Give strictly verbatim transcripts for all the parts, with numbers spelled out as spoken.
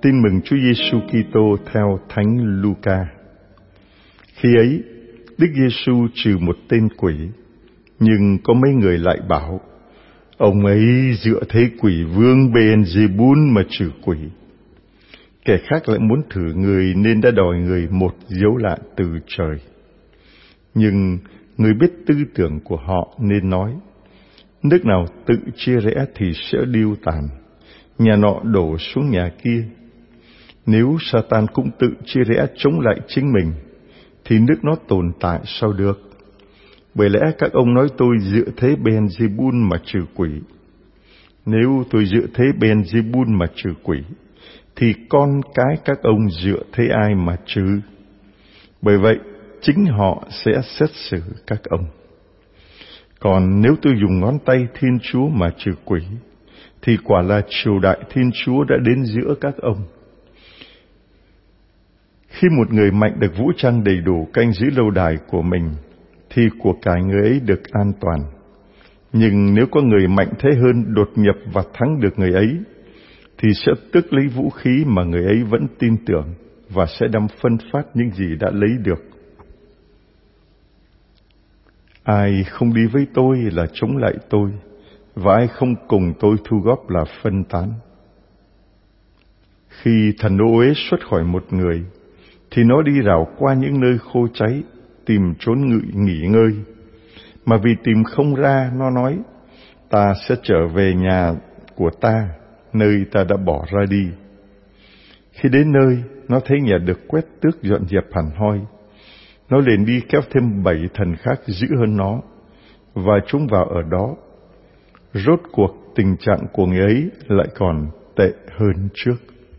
Tin mừng Chúa Giêsu Kitô theo Thánh Luca. Khi ấy, Đức Giêsu trừ một tên quỷ, nhưng có mấy người lại bảo: ông ấy dựa thế quỷ vương Beelzebul mà trừ quỷ. Kẻ khác lại muốn thử người nên đã đòi người một dấu lạ từ trời. Nhưng người biết tư tưởng của họ nên nói: nước nào tự chia rẽ thì sẽ điêu tàn, nhà nọ đổ xuống nhà kia. Nếu Satan cũng tự chia rẽ chống lại chính mình, thì nước nó tồn tại sao được? Bởi lẽ các ông nói tôi dựa thế Beelzebul mà trừ quỷ. Nếu tôi dựa thế Beelzebul mà trừ quỷ, thì con cái các ông dựa thế ai mà trừ? Bởi vậy, chính họ sẽ xét xử các ông. Còn nếu tôi dùng ngón tay Thiên Chúa mà trừ quỷ, thì quả là triều đại Thiên Chúa đã đến giữa các ông. Khi một người mạnh được vũ trang đầy đủ canh giữ lâu đài của mình, thì của cải người ấy được an toàn. Nhưng nếu có người mạnh thế hơn đột nhập và thắng được người ấy, thì sẽ tước lấy vũ khí mà người ấy vẫn tin tưởng và sẽ đâm phân phát những gì đã lấy được. Ai không đi với tôi là chống lại tôi, và ai không cùng tôi thu góp là phân tán. Khi thần ô uế xuất khỏi một người, thì nó đi rảo qua những nơi khô cháy, tìm trốn ngự nghỉ ngơi. Mà vì tìm không ra, nó nói: ta sẽ trở về nhà của ta, nơi ta đã bỏ ra đi. Khi đến nơi, nó thấy nhà được quét tước dọn dẹp hẳn hoi. Nó liền đi kéo thêm bảy thần khác dữ hơn nó, và chúng vào ở đó. Rốt cuộc tình trạng của người ấy lại còn tệ hơn trước.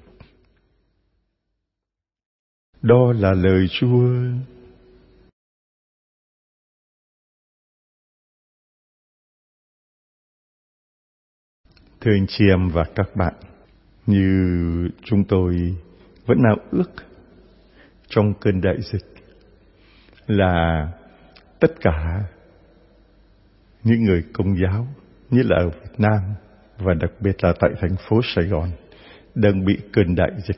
Đó là lời Chúa. Thưa anh chị em và các bạn, như chúng tôi vẫn nào ước trong cơn đại dịch là tất cả những người Công giáo, nhất là ở Việt Nam và đặc biệt là tại thành phố Sài Gòn, đang bị cơn đại dịch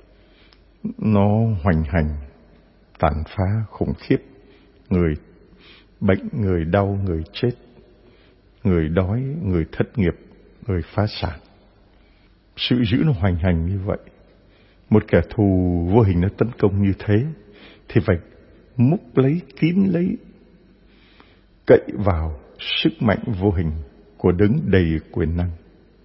nó hoành hành, tàn phá khủng khiếp. Người bệnh, người đau, người chết, người đói, người thất nghiệp, người phá sản. Sự dữ nó hoành hành như vậy. Một kẻ thù vô hình nó tấn công như thế, thì phải múc lấy, kín lấy, cậy vào sức mạnh vô hình của đấng đầy quyền năng.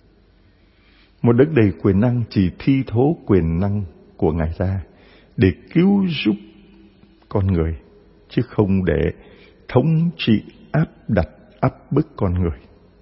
Một đấng đầy quyền năng chỉ thi thố quyền năng của Ngài ra để cứu giúp con người, chứ không để thống trị, áp đặt, áp bức con người.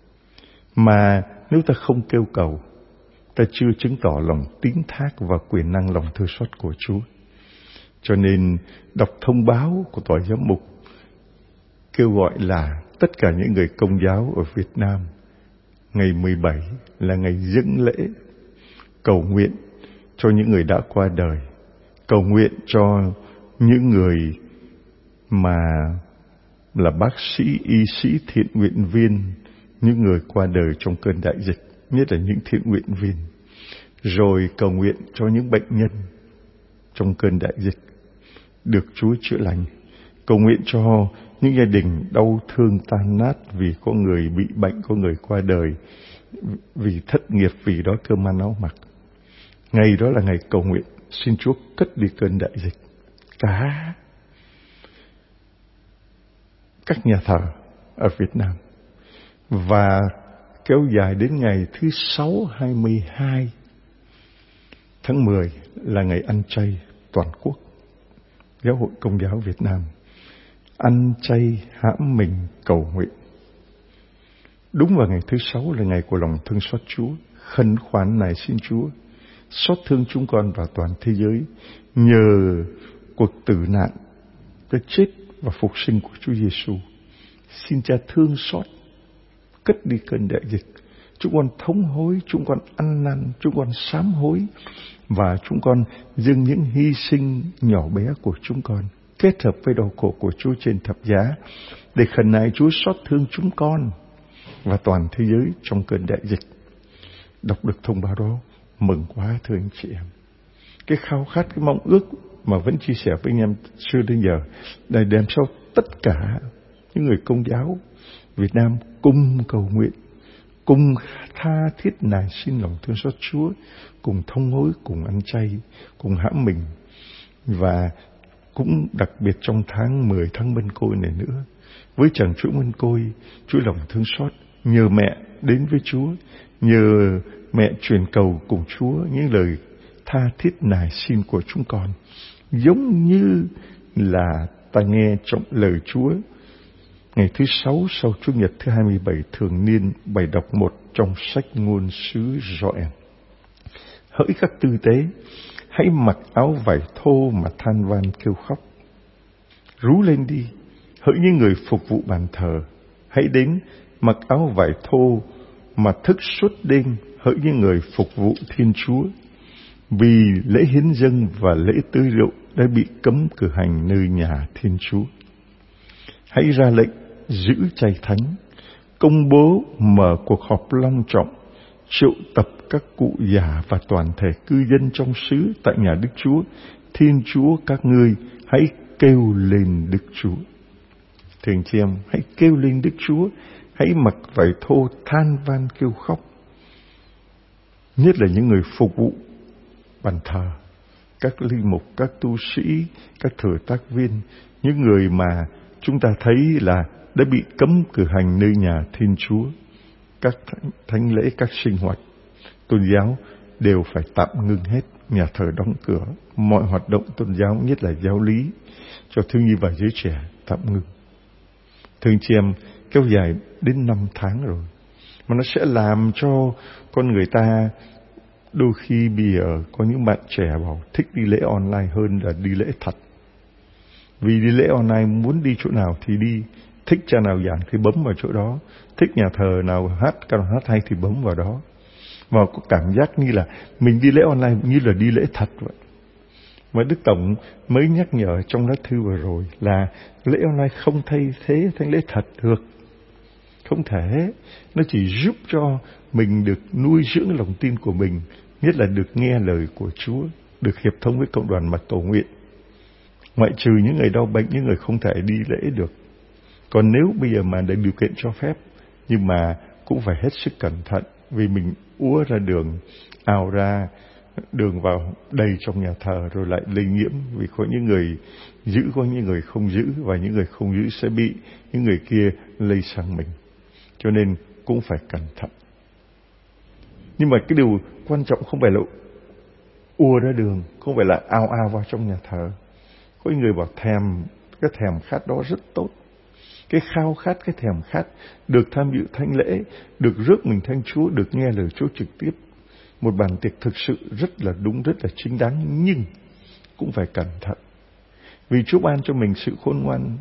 Mà nếu ta không kêu cầu, ta chưa chứng tỏ lòng tín thác và quyền năng lòng thương xót của Chúa. Cho nên đọc thông báo của tòa giám mục kêu gọi là tất cả những người Công giáo ở Việt Nam, ngày mười bảy là ngày dâng lễ, cầu nguyện cho những người đã qua đời, cầu nguyện cho những người mà là bác sĩ, y sĩ, thiện nguyện viên, những người qua đời trong cơn đại dịch, nhất là những thiện nguyện viên. Rồi cầu nguyện cho những bệnh nhân trong cơn đại dịch được Chúa chữa lành. Cầu nguyện cho những gia đình đau thương tan nát vì có người bị bệnh, có người qua đời, vì thất nghiệp, vì đói cơm ăn áo mặc. Ngày đó là ngày cầu nguyện, xin Chúa cất đi cơn đại dịch. Cả các nhà thờ ở Việt Nam. Và kéo dài đến ngày thứ sáu hai mươi hai tháng mười là ngày ăn chay toàn quốc. Giáo hội Công giáo Việt Nam ăn chay hãm mình cầu nguyện. Đúng vào ngày thứ sáu là ngày của lòng thương xót Chúa. Khẩn khoản này xin Chúa xót thương chúng con và toàn thế giới nhờ cuộc tử nạn, cái chết và phục sinh của Chúa Giêsu. Xin Cha thương xót, cất đi cơn đại dịch. Chúng con thống hối, chúng con ăn năn, chúng con sám hối, và chúng con dâng những hy sinh nhỏ bé của chúng con kết hợp với đau khổ của Chúa trên thập giá để khẩn nài Chúa xót thương chúng con và toàn thế giới trong cơn đại dịch. Đọc được thông báo đó mừng quá thưa anh chị em. cái khao khát, cái mong ước mà vẫn chia sẻ với anh em xưa đến giờ là đem cho tất cả những người Công giáo Việt Nam cùng cầu nguyện, cùng tha thiết nài xin lòng thương xót Chúa, cùng thông hối, cùng ăn chay, cùng hãm mình. Và cũng đặc biệt trong tháng mười, tháng Mân Côi này nữa, với chàng chuỗi Mân Côi, chuỗi lòng thương xót, nhờ mẹ đến với Chúa, nhờ mẹ truyền cầu cùng Chúa những lời tha thiết nài xin của chúng con, giống như là ta nghe trong lời Chúa ngày thứ sáu sau Chủ nhật thứ hai mươi bảy thường niên, bài đọc một trong sách ngôn sứ Gioan. Hỡi các tư tế, hãy mặc áo vải thô mà than van kêu khóc. Rú lên đi, hỡi những người phục vụ bàn thờ, hãy đến mặc áo vải thô mà thức suốt đêm, hỡi những người phục vụ Thiên Chúa. Vì lễ hiến dâng và lễ tưới rượu đã bị cấm cử hành nơi nhà Thiên Chúa. Hãy ra lệnh giữ chay thánh, công bố mở cuộc họp long trọng, triệu tập các cụ già và toàn thể cư dân trong xứ tại nhà Đức Chúa. Thiên Chúa các ngươi hãy kêu lên Đức Chúa. Thưa anh chị em, hãy kêu lên Đức Chúa, hãy mặc vải thô than van kêu khóc. Nhất là những người phục vụ bàn thờ, các linh mục, các tu sĩ, các thừa tác viên, những người mà chúng ta thấy là đã bị cấm cử hành nơi nhà Thiên Chúa. Các thánh lễ, các sinh hoạt tôn giáo đều phải tạm ngưng hết, nhà thờ đóng cửa, mọi hoạt động tôn giáo, nhất là giáo lý cho thiếu nhi và giới trẻ tạm ngưng. Thưa anh chị em, kéo dài đến năm tháng rồi, mà nó sẽ làm cho con người ta đôi khi bây giờ có những bạn trẻ bảo thích đi lễ online hơn là đi lễ thật. Vì đi lễ online muốn đi chỗ nào thì đi, thích cha nào giảng thì bấm vào chỗ đó, thích nhà thờ nào hát ca hát hay thì bấm vào đó. Và có cảm giác như là mình đi lễ online như là đi lễ thật vậy. Và Đức Tổng mới nhắc nhở trong lá thư vừa rồi là lễ online không thay thế thành lễ thật được. Không thể. Nó chỉ giúp cho mình được nuôi dưỡng lòng tin của mình, nhất là được nghe lời của Chúa, được hiệp thông với cộng đoàn mặt tổ nguyện. Ngoại trừ những người đau bệnh, những người không thể đi lễ được. Còn nếu bây giờ mà để điều kiện cho phép, nhưng mà cũng phải hết sức cẩn thận, vì mình úa ra đường, ào ra đường vào đầy trong nhà thờ rồi lại lây nhiễm, vì có những người giữ, có những người không giữ, và những người không giữ sẽ bị những người kia lây sang mình. Cho nên cũng phải cẩn thận. Nhưng mà cái điều quan trọng không phải là ùa ra đường, không phải là ao ao vào trong nhà thờ. Có người bảo thèm, cái thèm khát đó rất tốt. Cái khao khát, cái thèm khát được tham dự thánh lễ, được rước mình thánh Chúa, được nghe lời Chúa trực tiếp. Một bàn tiệc thực sự rất là đúng, rất là chính đáng, nhưng cũng phải cẩn thận. Vì Chúa ban cho mình sự khôn ngoan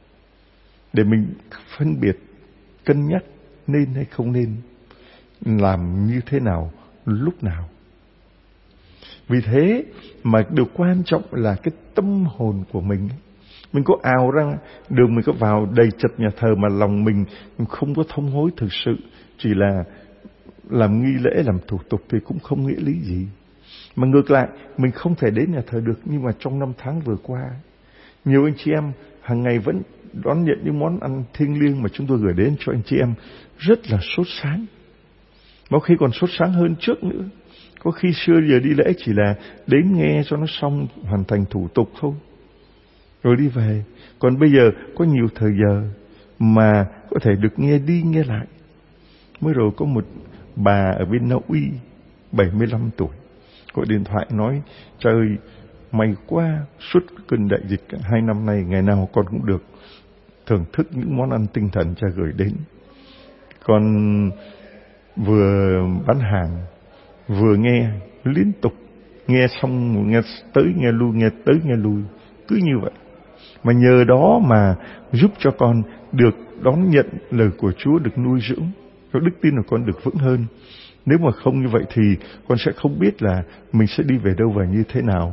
để mình phân biệt, cân nhắc nên hay không nên, làm như thế nào, lúc nào. Vì thế mà điều quan trọng là cái tâm hồn của mình. Mình có ào ra đường, mình có vào đầy chật nhà thờ mà lòng mình không có thông hối thực sự, chỉ là làm nghi lễ, làm thủ tục thì cũng không nghĩa lý gì. Mà ngược lại, mình không thể đến nhà thờ được, nhưng mà trong năm tháng vừa qua, nhiều anh chị em hàng ngày vẫn đón nhận những món ăn thiêng liêng mà chúng tôi gửi đến cho anh chị em rất là sốt sáng. Có khi còn sốt sáng hơn trước nữa. Có khi xưa giờ đi lễ chỉ là đến nghe cho nó xong, hoàn thành thủ tục thôi, rồi đi về. Còn bây giờ có nhiều thời giờ mà có thể được nghe đi nghe lại. Mới rồi có một bà ở bên Na Uy, bảy mươi lăm tuổi, gọi điện thoại nói: trời ơi, may quá, suốt cơn đại dịch hai năm nay, ngày nào con cũng được thưởng thức những món ăn tinh thần cha gửi đến. Con vừa bán hàng, vừa nghe liên tục, nghe xong nghe tới nghe lui, nghe tới nghe lui, cứ như vậy. Mà nhờ đó mà giúp cho con được đón nhận lời của Chúa, được nuôi dưỡng, cho đức tin của con được vững hơn. Nếu mà không như vậy thì con sẽ không biết là mình sẽ đi về đâu và như thế nào.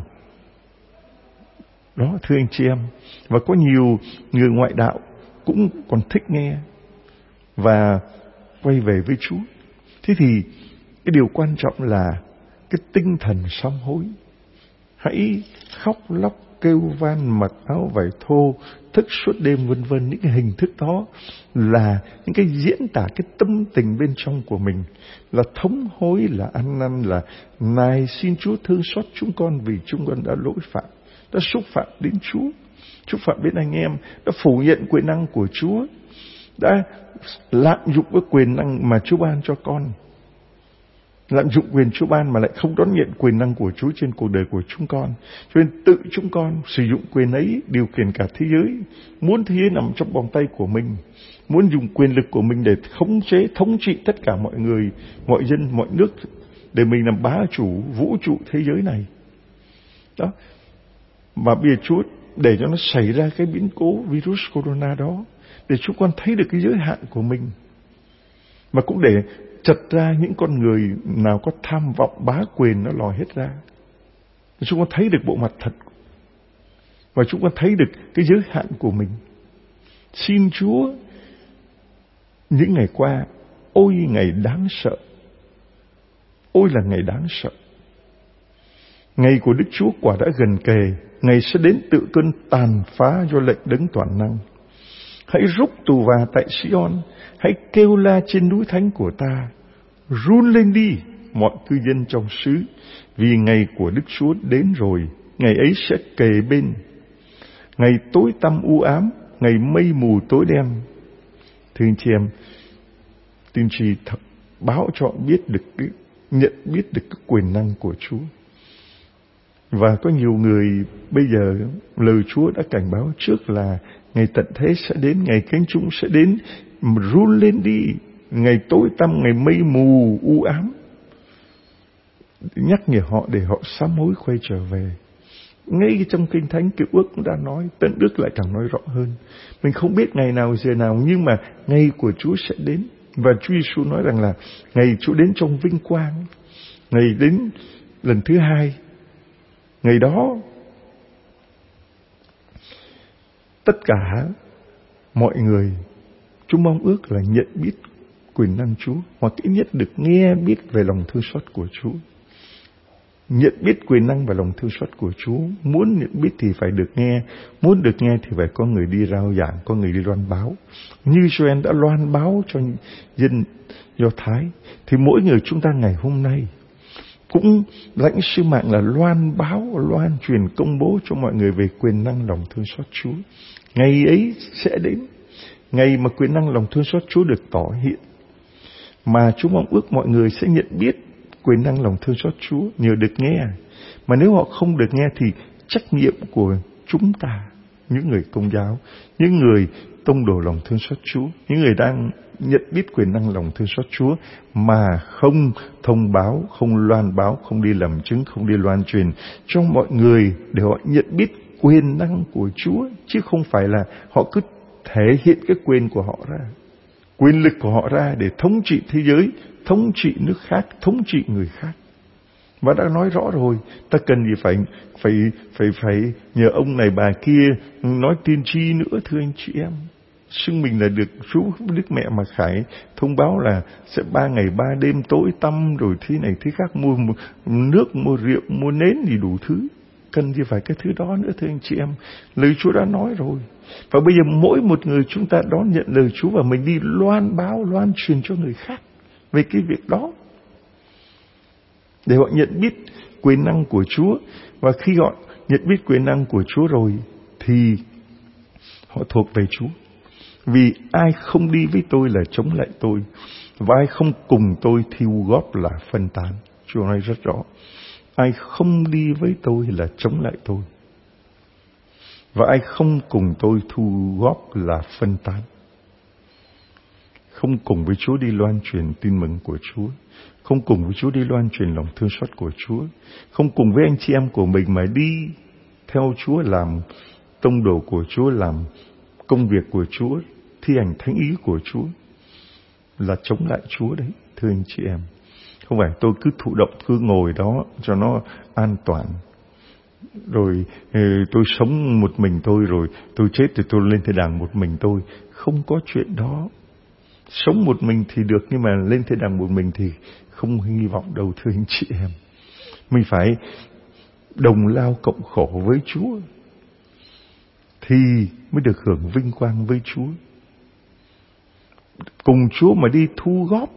Đó, thưa anh chị em. Và có nhiều người ngoại đạo cũng còn thích nghe và quay về với Chúa. Thế thì cái điều quan trọng là cái tinh thần sám hối. hãy khóc lóc kêu van, mặc áo vải thô, thức suốt đêm, vân vân. Những cái hình thức đó là những cái diễn tả cái tâm tình bên trong của mình, là thống hối, là ăn năn, là nài xin Chúa thương xót chúng con vì chúng con đã lỗi phạm, đã xúc phạm đến Chúa, xúc phạm đến anh em, đã phủ nhận quyền năng của Chúa, đã lạm dụng cái quyền năng mà Chúa ban cho con, lạm dụng quyền Chúa ban mà lại không đón nhận quyền năng của Chúa trên cuộc đời của chúng con. Cho nên tự chúng con sử dụng quyền ấy điều khiển cả thế giới, muốn thế giới nằm trong vòng tay của mình, muốn dùng quyền lực của mình để khống chế, thống trị tất cả mọi người, mọi dân, mọi nước, để mình làm bá chủ vũ trụ thế giới này. Đó. Mà bây giờ Chúa để cho nó xảy ra cái biến cố virus corona đó, để chúng con thấy được cái giới hạn của mình, mà cũng để chật ra những con người nào có tham vọng bá quyền nó lòi hết ra. Chúng con thấy được bộ mặt thật, và chúng con thấy được cái giới hạn của mình. Xin Chúa, những ngày qua, ôi ngày đáng sợ, ôi là ngày đáng sợ. Ngày của Đức Chúa quả đã gần kề, ngày sẽ đến tự cơn tàn phá do lệnh đấng toàn năng. Hãy rúc tù và tại Sion, hãy kêu la trên núi thánh của ta. Run lên đi, mọi cư dân trong xứ, vì ngày của Đức Chúa đến rồi, ngày ấy sẽ kề bên. Ngày tối tăm u ám, ngày mây mù tối đen. Thưa anh chị em, tiên tri thật báo cho biết được cái, nhận biết được cái quyền năng của Chúa. Và có nhiều người bây giờ lời Chúa đã cảnh báo trước là ngày tận thế sẽ đến, ngày cánh chung sẽ đến, mà run lên đi, ngày tối tăm, ngày mây mù u ám, nhắc nhở họ để họ sám hối quay trở về. Ngay trong Kinh Thánh Cựu Ước cũng đã nói, Tân Ước lại càng nói rõ hơn. Mình không biết ngày nào giờ nào, nhưng mà ngày của Chúa sẽ đến. Và Chúa Giêsu nói rằng là ngày Chúa đến trong vinh quang, ngày đến lần thứ hai. Ngày đó tất cả mọi người chúng mong ước là nhận biết quyền năng Chúa, hoặc ít nhất được nghe biết về lòng thương xót của Chúa. Nhận biết quyền năng và lòng thương xót của Chúa. Muốn nhận biết thì phải được nghe, muốn được nghe thì phải có người đi rao giảng, có người đi loan báo. Như Joel đã loan báo cho dân Do Thái, thì mỗi người chúng ta ngày hôm nay cũng lãnh sứ mạng là loan báo, loan truyền, công bố cho mọi người về quyền năng lòng thương xót Chúa. Ngày ấy sẽ đến, ngày mà quyền năng lòng thương xót Chúa được tỏ hiện, mà chúng mong ước mọi người sẽ nhận biết quyền năng lòng thương xót Chúa nhờ được nghe. Mà nếu họ không được nghe thì trách nhiệm của chúng ta, những người Công giáo, những người tông đồ lòng thương xót Chúa, những người đang nhận biết quyền năng lòng thương xót Chúa mà không thông báo, không loan báo, không đi làm chứng, không đi loan truyền cho mọi người để họ nhận biết quyền năng của Chúa, chứ không phải là họ cứ thể hiện cái quyền của họ ra, quyền lực của họ ra để thống trị thế giới, thống trị nước khác, thống trị người khác. Và đã nói rõ rồi, ta cần gì phải phải phải phải nhờ ông này bà kia nói tiên tri nữa, thưa anh chị em. Xưng mình là được Chúa Đức Mẹ mà Khải thông báo là sẽ ba ngày ba đêm tối tăm, rồi thế này thế khác, mua nước, mua rượu, mua nến gì đủ thứ. Cần gì phải cái thứ đó nữa, thưa anh chị em. Lời Chúa đã nói rồi. Và bây giờ mỗi một người chúng ta đón nhận lời Chúa và mình đi loan báo, loan truyền cho người khác về cái việc đó, để họ nhận biết quyền năng của Chúa. Và khi họ nhận biết quyền năng của Chúa rồi thì họ thuộc về Chúa. Vì ai không đi với tôi là chống lại tôi, và ai không cùng tôi thiêu góp là phân tán. Chúa nói rất rõ, ai không đi với tôi là chống lại tôi, và ai không cùng tôi thu góp là phân tán. Không cùng với Chúa đi loan truyền tin mừng của Chúa, không cùng với Chúa đi loan truyền lòng thương xót của Chúa, không cùng với anh chị em của mình mà đi theo Chúa, làm tông đồ của Chúa, làm công việc của Chúa, thi hành thánh ý của Chúa, là chống lại Chúa đấy, thưa anh chị em. Không phải tôi cứ thụ động, cứ ngồi đó cho nó an toàn, rồi tôi sống một mình tôi, rồi tôi chết thì tôi lên thiên đàng một mình tôi. Không có chuyện đó. Sống một mình thì được, nhưng mà lên thiên đàng một mình thì không hy vọng đâu, thưa anh chị em. Mình phải đồng lao cộng khổ với Chúa thì mới được hưởng vinh quang với Chúa. Cùng Chúa mà đi thu góp.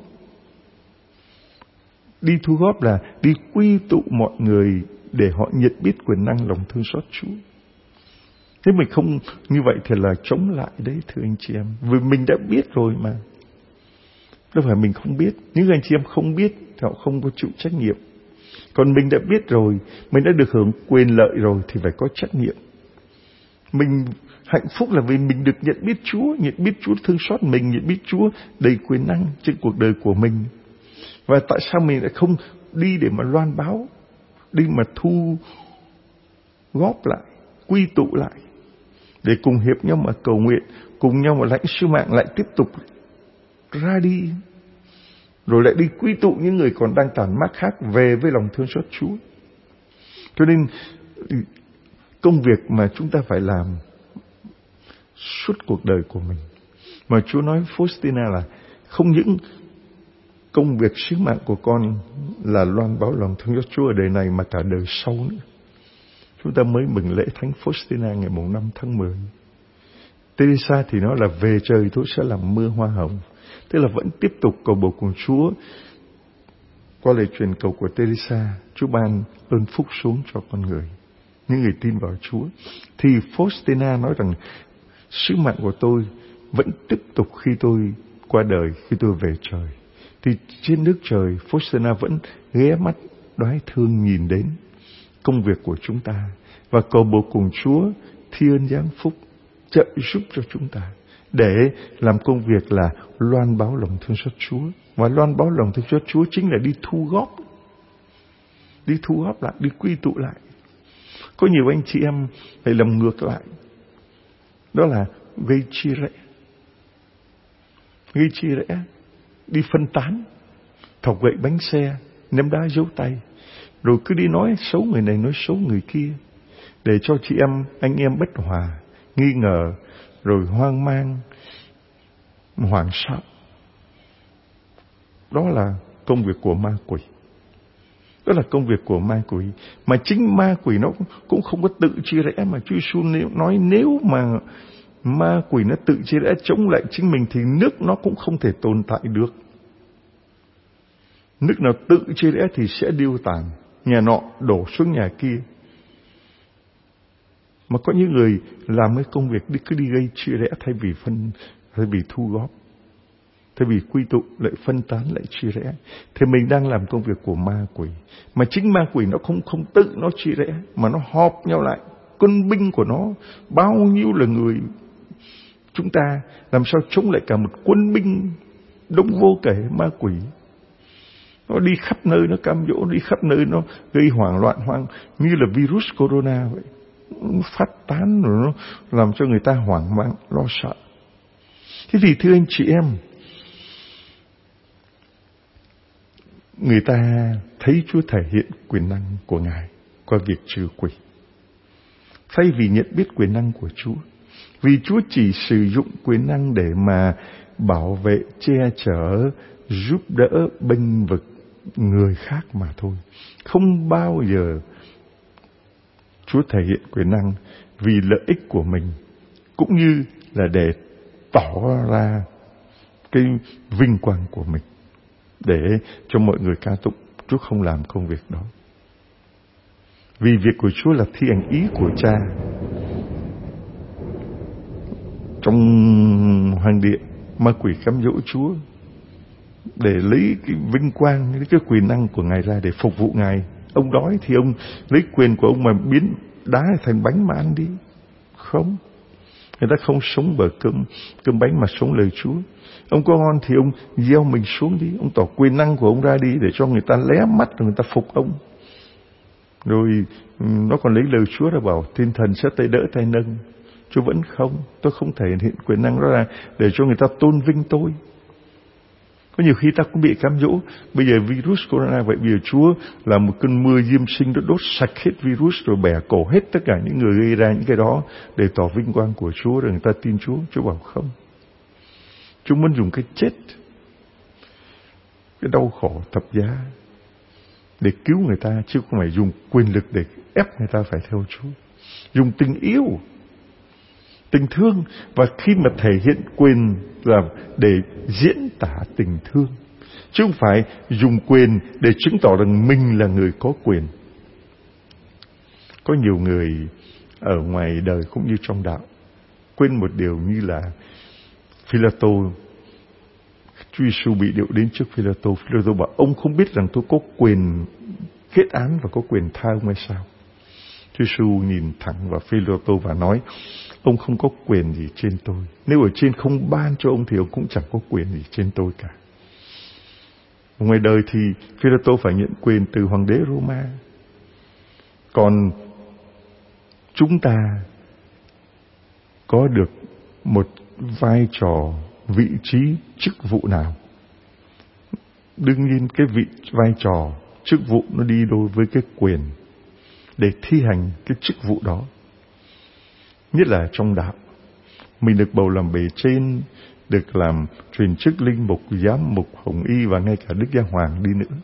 Đi thu góp là đi quy tụ mọi người để họ nhận biết quyền năng lòng thương xót Chúa. Nếu mình không như vậy thì là chống lại đấy thưa anh chị em. Vì mình đã biết rồi mà. Đâu phải mình không biết. Những anh chị em không biết thì họ không có chịu trách nhiệm. Còn mình đã biết rồi, mình đã được hưởng quyền lợi rồi thì phải có trách nhiệm. Mình hạnh phúc là vì mình được nhận biết Chúa, nhận biết Chúa thương xót mình, nhận biết Chúa đầy quyền năng trên cuộc đời của mình. Và tại sao mình lại không đi để mà loan báo, đi mà thu góp lại, quy tụ lại, để cùng hiệp nhau mà cầu nguyện, cùng nhau mà lãnh sứ mạng, lại tiếp tục ra đi, rồi lại đi quy tụ những người còn đang tàn mát khác về với lòng thương xót Chúa. Cho nên công việc mà chúng ta phải làm suốt cuộc đời của mình, mà Chúa nói Faustina là không những công việc sứ mạng của con là loan báo lòng thương xót Chúa ở đời này mà cả đời sau nữa. Chúng ta mới mừng lễ Thánh Faustina ngày mùng năm tháng mười. Teresa thì nói là về trời tôi sẽ làm mưa hoa hồng. Tức là vẫn tiếp tục cầu bầu cùng Chúa. Qua lời truyền cầu của Teresa, Chúa ban ơn phúc xuống cho con người, những người tin vào Chúa. Thì Faustina nói rằng sứ mạng của tôi vẫn tiếp tục khi tôi qua đời, khi tôi về trời. Thì trên nước trời, Faustina vẫn ghé mắt đoái thương nhìn đến công việc của chúng ta và cầu bầu cùng Chúa thi ơn giáng phúc trợ giúp cho chúng ta để làm công việc là loan báo lòng thương xót Chúa. Và loan báo lòng thương xót Chúa chính là đi thu góp, đi thu góp lại, đi quy tụ lại. Có nhiều anh chị em phải làm ngược lại, đó là gây chia rẽ, gây chia rẽ, đi phân tán, thọc gậy bánh xe, ném đá giấu tay, rồi cứ đi nói xấu người này, nói xấu người kia, để cho chị em, anh em bất hòa, nghi ngờ, rồi hoang mang, hoảng sợ. Đó là công việc của ma quỷ. Đó là công việc của ma quỷ. Mà chính ma quỷ nó cũng không có tự chia rẽ. Mà Chúa Giêsu nói nếu mà ma quỷ nó tự chia rẽ chống lại chính mình thì nước nó cũng không thể tồn tại được. Nước nào tự chia rẽ thì sẽ điêu tàn, nhà nọ đổ xuống nhà kia. Mà có những người làm cái công việc đi cứ đi gây chia rẽ thay vì phân, thay vì thu góp, thay vì quy tụ lại phân tán lại chia rẽ, thì mình đang làm công việc của ma quỷ. Mà chính ma quỷ nó không không tự nó chia rẽ, mà nó họp nhau lại, quân binh của nó bao nhiêu là người. Chúng ta làm sao chống lại cả một quân binh đông vô kể ma quỷ. Nó đi khắp nơi, nó cam dỗ, đi khắp nơi, nó gây hoảng loạn hoang như là virus corona vậy. Nó phát tán rồi nó làm cho người ta hoảng mang, lo sợ. Thế thì thưa anh chị em, người ta thấy Chúa thể hiện quyền năng của Ngài qua việc trừ quỷ, thay vì nhận biết quyền năng của Chúa. Vì Chúa chỉ sử dụng quyền năng để mà bảo vệ, che chở, giúp đỡ, bênh vực người khác mà thôi. Không bao giờ Chúa thể hiện quyền năng vì lợi ích của mình, cũng như là để tỏ ra cái vinh quang của mình, để cho mọi người ca tụng. Chúa không làm công việc đó. Vì việc của Chúa là thi hành ý của Cha. Trong hoàng điện, ma quỷ cám dỗ Chúa để lấy cái vinh quang, lấy cái quyền năng của Ngài ra để phục vụ Ngài. Ông đói thì ông lấy quyền của ông mà biến đá thành bánh mà ăn đi. Không. Người ta không sống bởi cơm, cơm bánh mà sống lời Chúa. Ông có ngon thì ông gieo mình xuống đi. Ông tỏ quyền năng của ông ra đi để cho người ta lé mắt rồi người ta phục ông. Rồi nó còn lấy lời Chúa ra bảo thiên thần sẽ tay đỡ tay nâng. Chúa vẫn không. Tôi không thể hiện quyền năng đó ra để cho người ta tôn vinh tôi. Có nhiều khi ta cũng bị cám dỗ. Bây giờ virus corona vậy, bây giờ Chúa là một cơn mưa diêm sinh, nó đốt sạch hết virus rồi bẻ cổ hết tất cả những người gây ra những cái đó để tỏ vinh quang của Chúa, rồi người ta tin Chúa. Chúa bảo không. Chúa muốn dùng cái chết, cái đau khổ thập giá để cứu người ta, chứ không phải dùng quyền lực để ép người ta phải theo Chúa. Dùng tình yêu, tình thương, và khi mà thể hiện quyền là để diễn tả tình thương, chứ không phải dùng quyền để chứng tỏ rằng mình là người có quyền. Có nhiều người ở ngoài đời cũng như trong đạo quên một điều, như là Phi-la-tô. Chúa Giêsu bị điệu đến trước Phi-la-tô. Phi-la-tô bảo: ông không biết rằng tôi có quyền kết án và có quyền tha ông hay sao? Chúa Giêsu nhìn thẳng vào Phi-la-tô và nói: ông không có quyền gì trên tôi. Nếu ở trên không ban cho ông thì ông cũng chẳng có quyền gì trên tôi cả. Ngoài đời thì Phi-la-tô phải nhận quyền từ hoàng đế Roma. Còn chúng ta có được một vai trò, vị trí, chức vụ nào? Đương nhiên cái vị vai trò, chức vụ nó đi đôi với cái quyền để thi hành cái chức vụ đó. Nhất là trong đạo, mình được bầu làm bề trên, được làm truyền chức linh mục, giám mục, hồng y và ngay cả Đức Giáo Hoàng đi nữa,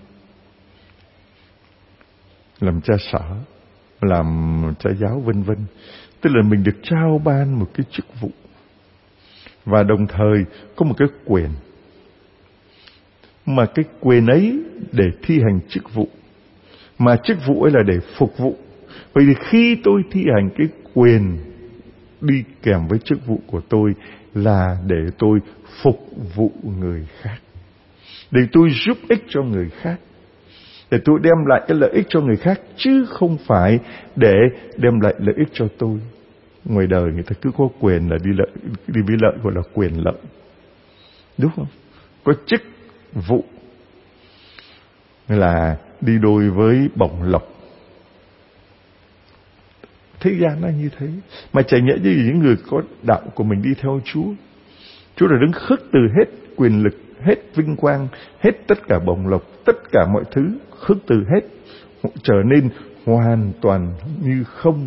làm cha sở, làm cha giáo vân vân. Tức là mình được trao ban một cái chức vụ và đồng thời có một cái quyền. Mà cái quyền ấy để thi hành chức vụ, mà chức vụ ấy là để phục vụ. Vậy thì khi tôi thi hành cái quyền đi kèm với chức vụ của tôi là để tôi phục vụ người khác, để tôi giúp ích cho người khác, để tôi đem lại cái lợi ích cho người khác, chứ không phải để đem lại lợi ích cho tôi. Ngoài đời người ta cứ có quyền là đi lợi, đi với lợi, gọi là quyền lợi, đúng không? Có chức vụ là đi đôi với bổng lộc. Thế gian nó như thế. Mà chả nhẽ như những người có đạo của mình đi theo Chúa, Chúa là đứng khước từ hết quyền lực, hết vinh quang, hết tất cả bổng lộc, tất cả mọi thứ, khước từ hết, trở nên hoàn toàn như không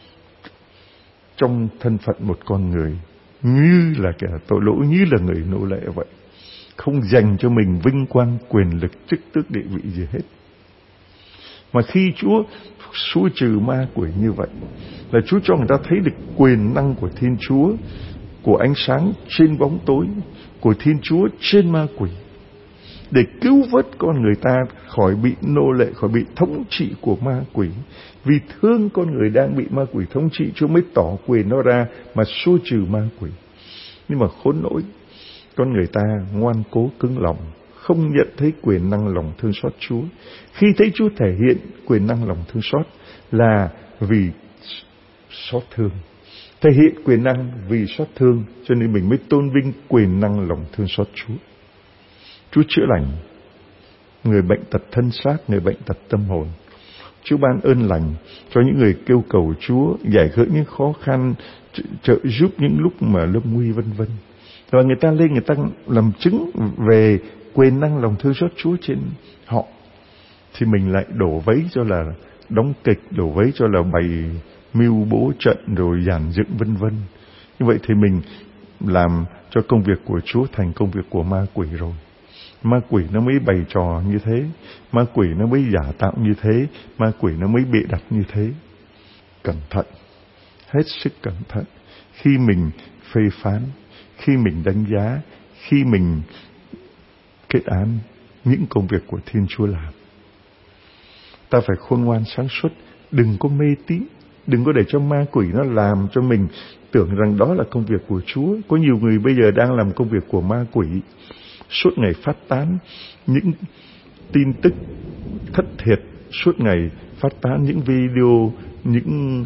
trong thân phận một con người, như là kẻ tội lỗi, như là người nô lệ vậy. Không dành cho mình vinh quang, quyền lực, chức tước, địa vị gì hết. Mà khi Chúa xua trừ ma quỷ như vậy, là Chúa cho người ta thấy được quyền năng của Thiên Chúa, của ánh sáng trên bóng tối, của Thiên Chúa trên ma quỷ, để cứu vớt con người ta khỏi bị nô lệ, khỏi bị thống trị của ma quỷ. Vì thương con người đang bị ma quỷ thống trị, Chúa mới tỏ quyền nó ra mà xua trừ ma quỷ. Nhưng mà khốn nỗi, con người ta ngoan cố cứng lòng, không nhận thấy quyền năng lòng thương xót Chúa. Khi thấy Chúa thể hiện quyền năng lòng thương xót là vì xót thương, thể hiện quyền năng vì xót thương, cho nên mình mới tôn vinh quyền năng lòng thương xót Chúa. Chúa chữa lành người bệnh tật thân xác, người bệnh tật tâm hồn. Chúa ban ơn lành cho những người kêu cầu Chúa, giải gỡ những khó khăn, trợ giúp những lúc mà lâm nguy vân vân. Và người ta lên, người ta làm chứng về quyền năng lòng thương xót Chúa trên họ, thì mình lại đổ vấy cho là đóng kịch, đổ vấy cho là bày mưu bố trận rồi dàn dựng vân vân. Như vậy thì mình làm cho công việc của Chúa thành công việc của ma quỷ rồi. Ma quỷ nó mới bày trò như thế, ma quỷ nó mới giả tạo như thế, ma quỷ nó mới bịa đặt như thế. Cẩn thận, hết sức cẩn thận khi mình phê phán, khi mình đánh giá, khi mình kết án những công việc của Thiên Chúa làm. Ta phải khôn ngoan sáng suốt, đừng có mê tín, đừng có để cho ma quỷ nó làm cho mình tưởng rằng đó là công việc của Chúa. Có nhiều người bây giờ đang làm công việc của ma quỷ, suốt ngày phát tán những tin tức thất thiệt, suốt ngày phát tán những video, những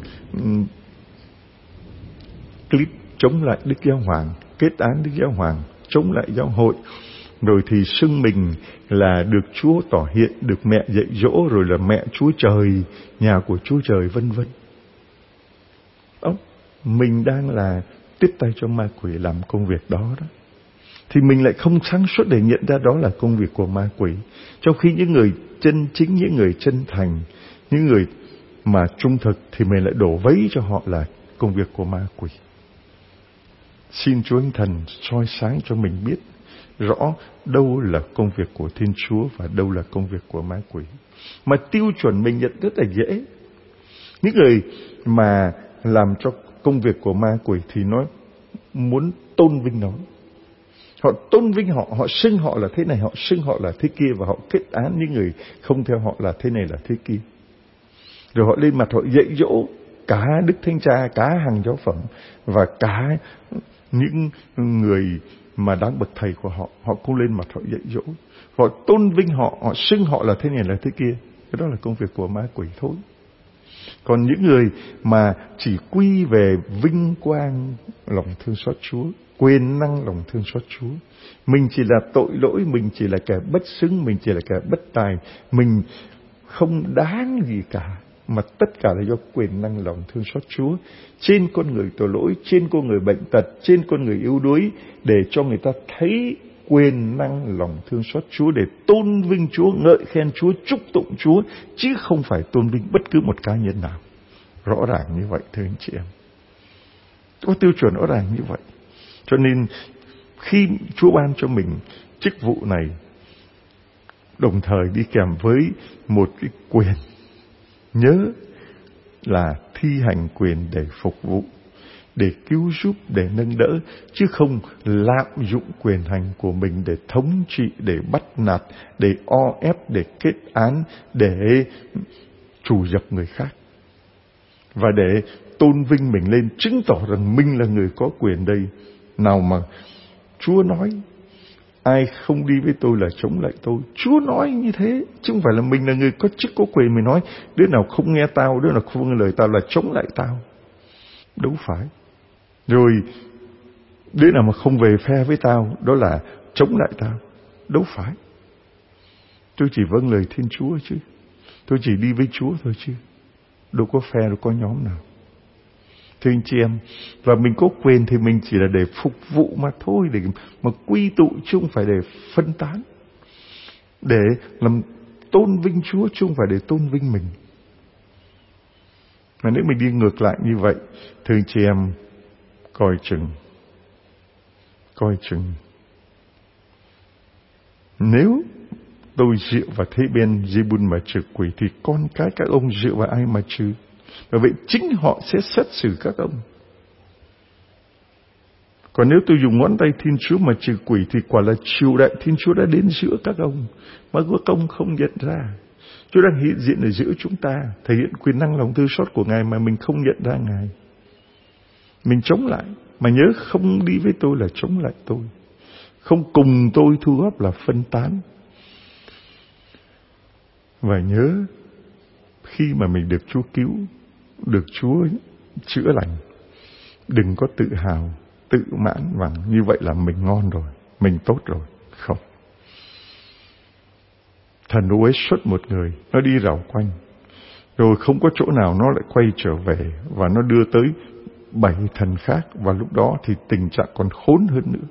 clip chống lại Đức Giáo Hoàng, kết án Đức Giáo Hoàng, chống lại giáo hội, rồi thì xưng mình là được Chúa tỏ hiện, được mẹ dạy dỗ, rồi là mẹ Chúa Trời, nhà của Chúa Trời, vân vân. Ốc, mình đang là tiếp tay cho ma quỷ làm công việc đó đó. Thì mình lại không sáng suốt để nhận ra đó là công việc của ma quỷ. Trong khi những người chân chính, những người chân thành, những người mà trung thực thì mình lại đổ vấy cho họ là công việc của ma quỷ. Xin Chúa Thánh Thần soi sáng cho mình biết rõ đâu là công việc của Thiên Chúa và đâu là công việc của ma quỷ. Mà tiêu chuẩn mình nhận rất là dễ. Những người mà làm cho công việc của ma quỷ thì nó muốn tôn vinh nó. Họ tôn vinh họ, họ xưng họ là thế này, họ xưng họ là thế kia, và họ kết án những người không theo họ là thế này là thế kia. Rồi họ lên mặt họ dạy dỗ cả Đức Thánh Cha, cả hàng giáo phẩm và cả những người mà đáng bậc thầy của họ. Họ cũng lên mặt họ dạy dỗ, họ tôn vinh họ, họ xưng họ là thế này là thế kia. Cái đó là công việc của ma quỷ thôi. Còn những người mà chỉ quy về vinh quang lòng thương xót Chúa, quyền năng lòng thương xót Chúa, mình chỉ là tội lỗi, mình chỉ là kẻ bất xứng, mình chỉ là kẻ bất tài, mình không đáng gì cả, mà tất cả là do quyền năng lòng thương xót Chúa trên con người tội lỗi, trên con người bệnh tật, trên con người yếu đuối, để cho người ta thấy quyền năng lòng thương xót Chúa, để tôn vinh Chúa, ngợi khen Chúa, chúc tụng Chúa, chứ không phải tôn vinh bất cứ một cá nhân nào. Rõ ràng như vậy thưa anh chị em, có tiêu chuẩn rõ ràng như vậy. Cho nên khi Chúa ban cho mình chức vụ này, đồng thời đi kèm với một cái quyền, nhớ là thi hành quyền để phục vụ, để cứu giúp, để nâng đỡ, chứ không lạm dụng quyền hành của mình để thống trị, để bắt nạt, để o ép, để kết án, để trù dập người khác, và để tôn vinh mình lên, chứng tỏ rằng mình là người có quyền đây. Nào mà Chúa nói ai không đi với tôi là chống lại tôi. Chúa nói như thế, chứ không phải là mình là người có chức có quyền mình nói đứa nào không nghe tao, đứa nào không nghe lời tao là chống lại tao. Đâu phải. Rồi đứa nào mà không về phe với tao, đó là chống lại tao. Đâu phải. Tôi chỉ vâng lời Thiên Chúa chứ. Tôi chỉ đi với Chúa thôi chứ. Đâu có phe, đâu có nhóm nào. Thưa anh chị em, và mình có quyền thì mình chỉ là để phục vụ mà thôi, để mà quy tụ, chứ không phải để phân tán, để làm tôn vinh Chúa, chứ không phải để tôn vinh mình. Mà nếu mình đi ngược lại như vậy, thưa anh chị em, coi chừng, coi chừng. Nếu tôi dựa vào thế bên Zebul mà trừ quỷ, thì con cái các ông dựa vào ai mà trừ? Và vậy chính họ sẽ xét xử các ông. Còn nếu tôi dùng ngón tay Thiên Chúa mà trừ quỷ, thì quả là triều đại Thiên Chúa đã đến giữa các ông, mà các ông không nhận ra. Chúa đang hiện diện ở giữa chúng ta, thể hiện quyền năng lòng thương xót của Ngài mà mình không nhận ra Ngài. Mình chống lại, mà nhớ không đi với tôi là chống lại tôi, không cùng tôi thu góp là phân tán. Và nhớ, khi mà mình được Chúa cứu, được Chúa chữa lành, đừng có tự hào, tự mãn rằng như vậy là mình ngon rồi, mình tốt rồi. Không. Thần nó uế xuất một người, nó đi rảo quanh, rồi không có chỗ nào nó lại quay trở về, và nó đưa tới bảy thần khác, và lúc đó thì tình trạng còn khốn hơn nữa.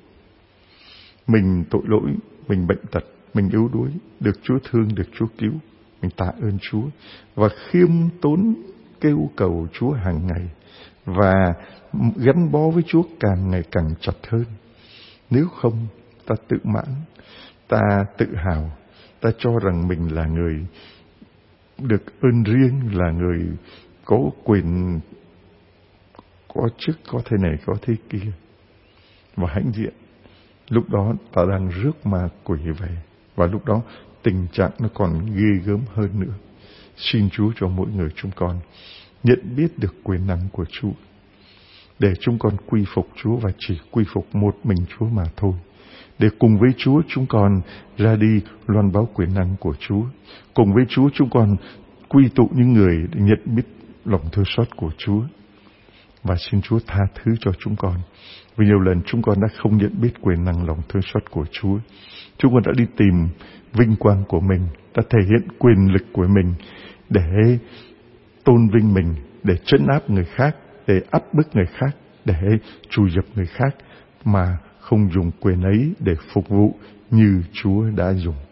Mình tội lỗi, mình bệnh tật, mình yếu đuối, được Chúa thương, được Chúa cứu, mình tạ ơn Chúa và khiêm tốn kêu cầu Chúa hàng ngày, và gắn bó với Chúa càng ngày càng chặt hơn. Nếu không, ta tự mãn, ta tự hào, ta cho rằng mình là người được ơn riêng, là người có quyền, có chức, có thế này, có thế kia, và hãnh diện. Lúc đó ta đang rước ma quỷ về, và lúc đó tình trạng nó còn ghê gớm hơn nữa. Xin Chúa cho mỗi người chúng con nhận biết được quyền năng của Chúa, để chúng con quy phục Chúa và chỉ quy phục một mình Chúa mà thôi. Để cùng với Chúa chúng con ra đi loan báo quyền năng của Chúa. Cùng với Chúa chúng con quy tụ những người để nhận biết lòng thương xót của Chúa. Và xin Chúa tha thứ cho chúng con, vì nhiều lần chúng con đã không nhận biết quyền năng lòng thương xót của Chúa. Chúng con đã đi tìm vinh quang của mình, đã thể hiện quyền lực của mình để tôn vinh mình, để trấn áp người khác, để áp bức người khác, để trù dập người khác, mà không dùng quyền ấy để phục vụ như Chúa đã dùng.